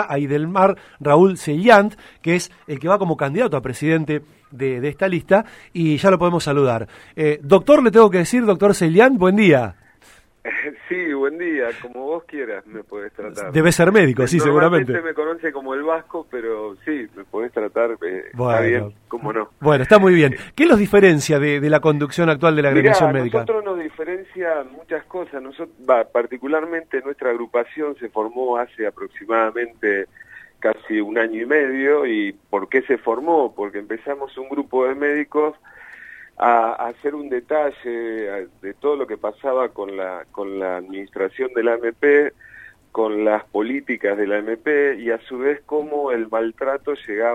a Idelmar Raúl Sellant, que es el que va como candidato a presidente de esta lista, y ya lo podemos saludar. Doctor, le tengo que decir, doctor Sellant, buen día. Sí, buen día, como vos quieras me podés tratar. Debe ser médico, sí, seguramente. Normalmente me conoce como el Vasco, pero sí, me podés tratar, bueno, está bien, cómo no. Bueno, está muy bien. ¿Qué los diferencia de la conducción actual de la agremiación médica? Nosotros nos diferencia muchas cosas. Particularmente nuestra agrupación se formó hace aproximadamente casi 1 año y medio. ¿Y por qué se formó? Porque empezamos un grupo de médicos a hacer un detalle de todo lo que pasaba con la administración de la AMP, con las políticas de la AMP, y a su vez cómo el maltrato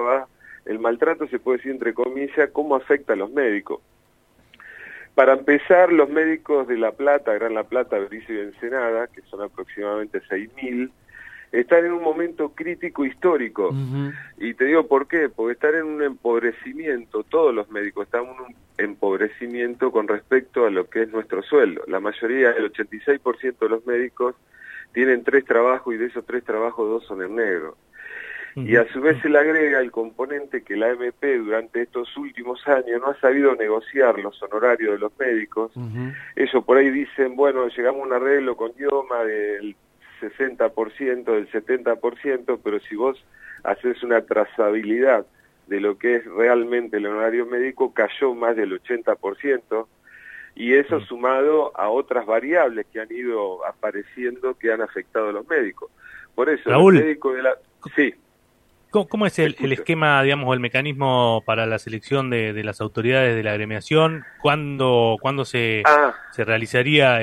se puede decir entre comillas, cómo afecta a los médicos. Para empezar, los médicos de La Plata, Gran La Plata, Berizo y Ensenada, que son aproximadamente 6.000, están en un momento crítico histórico. Y te digo por qué, porque están en un empobrecimiento, todos los médicos están en un empobrecimiento con respecto a lo que es nuestro sueldo. La mayoría, el 86% de los médicos tienen 3 trabajos y de esos 3 trabajos 2 son en negro. Y a su vez se le agrega el componente que la AMP durante estos últimos años no ha sabido negociar los honorarios de los médicos. Ellos por ahí dicen, bueno, llegamos a un arreglo con IOMA del 60%, del 70%, pero si vos haces una trazabilidad de lo que es realmente el honorario médico, cayó más del 80%, y eso sumado a otras variables que han ido apareciendo que han afectado a los médicos. Por eso, Raúl, el médico de la... Sí. ¿Cómo es el esquema, digamos, o el mecanismo para la selección de las autoridades de la agremiación? ¿Cuándo se realizaría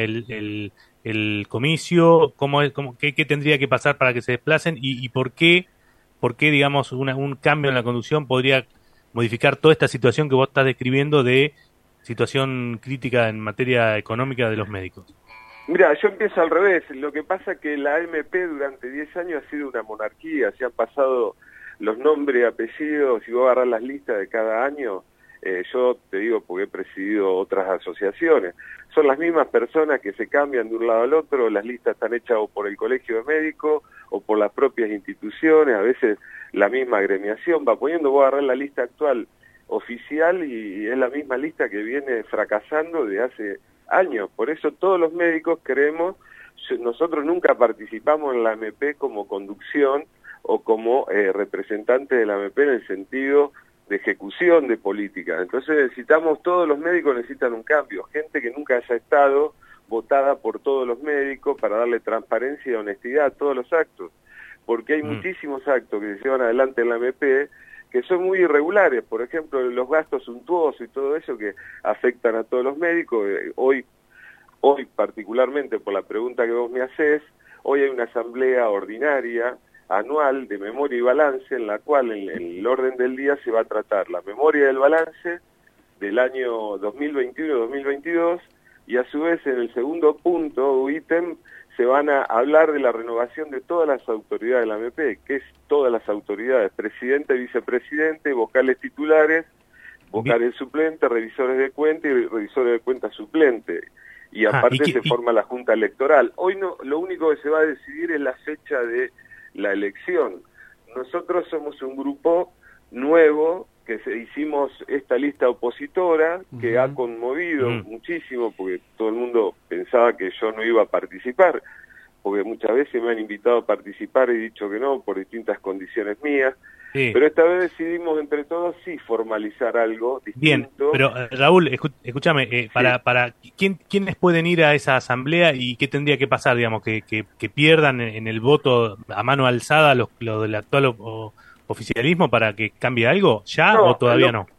el comicio? ¿Qué tendría que pasar para que se desplacen? ¿Y por qué, digamos, un cambio en la conducción podría modificar toda esta situación que vos estás describiendo de situación crítica en materia económica de los médicos? Mira, yo empiezo al revés. Lo que pasa es que la AMP durante 10 años ha sido una monarquía. Se han pasado los nombres, apellidos, si vos agarrás las listas de cada año, yo te digo porque he presidido otras asociaciones, son las mismas personas que se cambian de un lado al otro, las listas están hechas o por el colegio de médicos o por las propias instituciones, a veces la misma agremiación va poniendo, vos agarrás la lista actual oficial y es la misma lista que viene fracasando de hace años. Por eso todos los médicos creemos, nosotros nunca participamos en la AMP como conducción o como representantes de la AMP en el sentido de ejecución de políticas. Entonces todos los médicos necesitan un cambio, gente que nunca haya estado votada por todos los médicos para darle transparencia y honestidad a todos los actos, porque hay muchísimos actos que se llevan adelante en la AMP que son muy irregulares, por ejemplo, los gastos suntuosos y todo eso que afectan a todos los médicos. Hoy particularmente por la pregunta que vos me hacés, hoy hay una asamblea ordinaria anual de memoria y balance en la cual en el orden del día se va a tratar la memoria del balance del año 2021-2022 y a su vez en el segundo punto o ítem se van a hablar de la renovación de todas las autoridades de la AMP, que es todas las autoridades, presidente, vicepresidente, vocales titulares, vocales suplentes, revisores de cuenta y revisores de cuenta suplente. Y aparte se forma la Junta Electoral. Hoy no, lo único que se va a decidir es la fecha de la elección. Nosotros somos un grupo nuevo que hicimos esta lista opositora que ha conmovido muchísimo porque todo el mundo pensaba que yo no iba a participar, porque muchas veces me han invitado a participar y he dicho que no por distintas condiciones mías. Pero esta vez decidimos entre todos sí formalizar algo distinto. Bien, pero Raúl, escúchame, para ¿quiénes pueden ir a esa asamblea y qué tendría que pasar, digamos, que pierdan en el voto a mano alzada los del actual oficialismo para que cambie algo? ¿Ya o todavía no?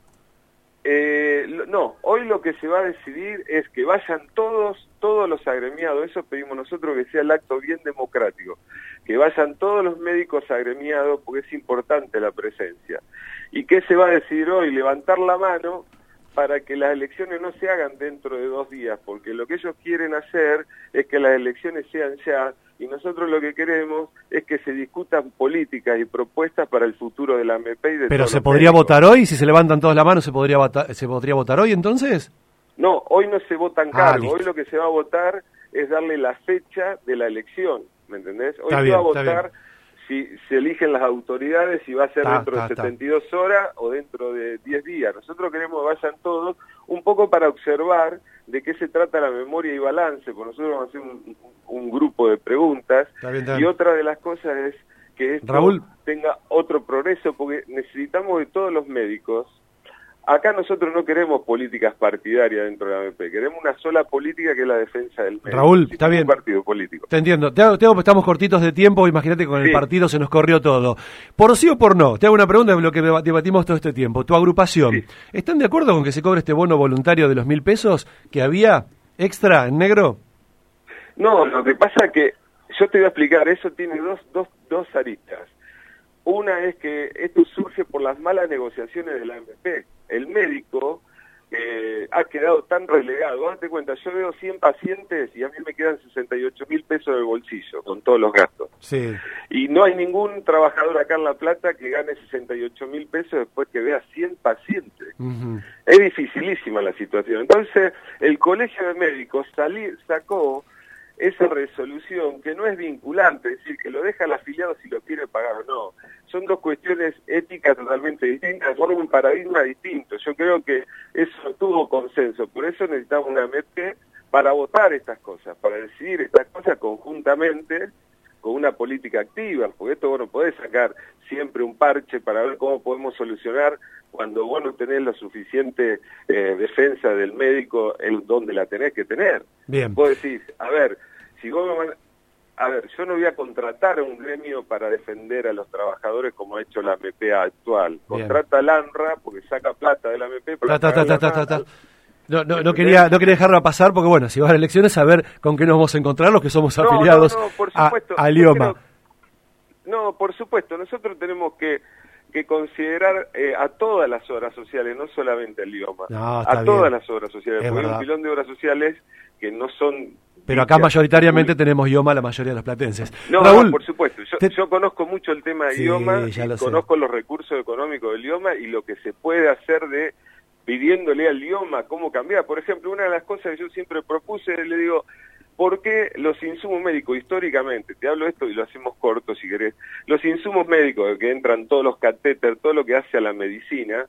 No, hoy lo que se va a decidir es que vayan todos los agremiados, eso pedimos nosotros, que sea el acto bien democrático, que vayan todos los médicos agremiados porque es importante la presencia. ¿Y qué se va a decidir hoy? Levantar la mano para que las elecciones no se hagan dentro de 2 días, porque lo que ellos quieren hacer es que las elecciones sean ya, y nosotros lo que queremos es que se discutan políticas y propuestas para el futuro de la AMP y de ¿Pero se podría votar hoy? Si se levantan todos la mano, ¿se podría votar hoy entonces? No, hoy no se votan cargos, hoy lo que se va a votar es darle la fecha de la elección, ¿me entendés? Hoy se va a votar si se eligen las autoridades, si va a ser dentro de 72 horas o dentro de 10 días. Nosotros queremos que vayan todos, un poco para observar de qué se trata la memoria y balance, porque nosotros vamos a hacer un grupo de preguntas, y otra de las cosas es que esto tenga otro progreso, porque necesitamos de todos los médicos. Acá nosotros no queremos políticas partidarias dentro de la AMP, queremos una sola política que es la defensa del médico. Raúl, está bien. Un partido político. Te entiendo. Te hago, estamos cortitos de tiempo, imagínate con el partido se nos corrió todo. ¿Por sí o por no? Te hago una pregunta de lo que debatimos todo este tiempo. Tu agrupación, ¿están de acuerdo con que se cobre este bono voluntario de los 1.000 pesos que había extra en negro? No, lo que pasa es que, yo te voy a explicar, eso tiene dos aristas. Una es que esto surge por las malas negociaciones de la AMP. El médico ha quedado tan relegado. Date cuenta, yo veo 100 pacientes y a mí me quedan 68.000 pesos de bolsillo con todos los gastos. Sí. Y no hay ningún trabajador acá en La Plata que gane 68.000 pesos después que vea 100 pacientes. Es dificilísima la situación. Entonces, el Colegio de Médicos sacó esa resolución que no es vinculante, es decir, que lo deja al afiliado si lo quiere pagar o no. Son dos cuestiones éticas totalmente distintas, forman un paradigma distinto. Yo creo que eso tuvo consenso, por eso necesitamos una AMP para votar estas cosas, para decidir estas cosas conjuntamente con una política activa, porque esto vos no podés sacar siempre un parche para ver cómo podemos solucionar cuando vos no tenés la suficiente defensa del médico en donde la tenés que tener. Bien. Vos decís, a ver, si vos yo no voy a contratar a un gremio para defender a los trabajadores como ha hecho la AMP actual. Contrata al ANRA porque saca plata de la AMP para No quería dejarla pasar porque, bueno, si vas a elecciones, a ver con qué nos vamos a encontrar los que somos afiliados por supuesto, a IOMA. No, por supuesto, nosotros tenemos que considerar a todas las obras sociales, no solamente al IOMA, a todas las obras sociales, porque hay un pilón de obras sociales que no son... Pero acá mayoritariamente tenemos IOMA la mayoría de los platenses. No, Raúl, por supuesto. Yo conozco mucho el tema de IOMA, conozco los recursos económicos del IOMA y lo que se puede hacer pidiéndole al IOMA cómo cambiar. Por ejemplo, una de las cosas que yo siempre propuse, le digo, ¿por qué los insumos médicos históricamente, te hablo de esto y lo hacemos corto si querés, los insumos médicos que entran todos los catéteres, todo lo que hace a la medicina,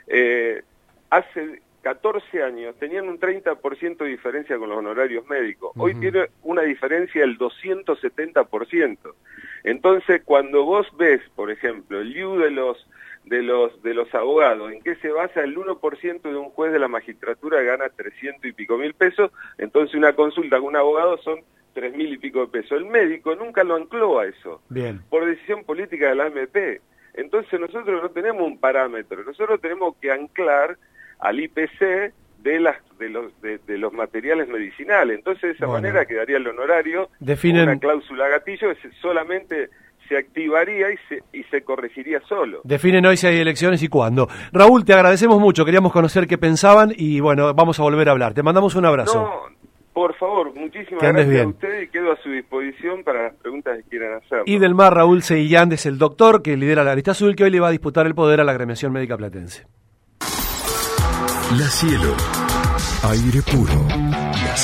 hace 14 años tenían un 30% de diferencia con los honorarios médicos. Hoy tiene una diferencia del 270%. Entonces, cuando vos ves, por ejemplo, el IU de los abogados, ¿en qué se basa? El 1% de un juez de la magistratura gana 300 y pico mil pesos, entonces una consulta con un abogado son 3.000 y pico de pesos. El médico nunca lo ancló a eso, por decisión política de la AMP. Entonces nosotros no tenemos un parámetro, nosotros tenemos que anclar al IPC de los materiales medicinales. Entonces de esa manera quedaría el honorario con una cláusula gatillo que solamente se activaría y se corregiría solo. Definen hoy si hay elecciones y cuándo. Raúl, te agradecemos mucho, queríamos conocer qué pensaban y bueno, vamos a volver a hablar. Te mandamos un abrazo. No, por favor, muchísimas gracias a usted y quedo a su disposición para las preguntas que quieran hacer. Y del mar, Raúl Seguillán es el doctor que lidera la lista azul que hoy le va a disputar el poder a la agremiación médica platense. La Cielo, aire puro.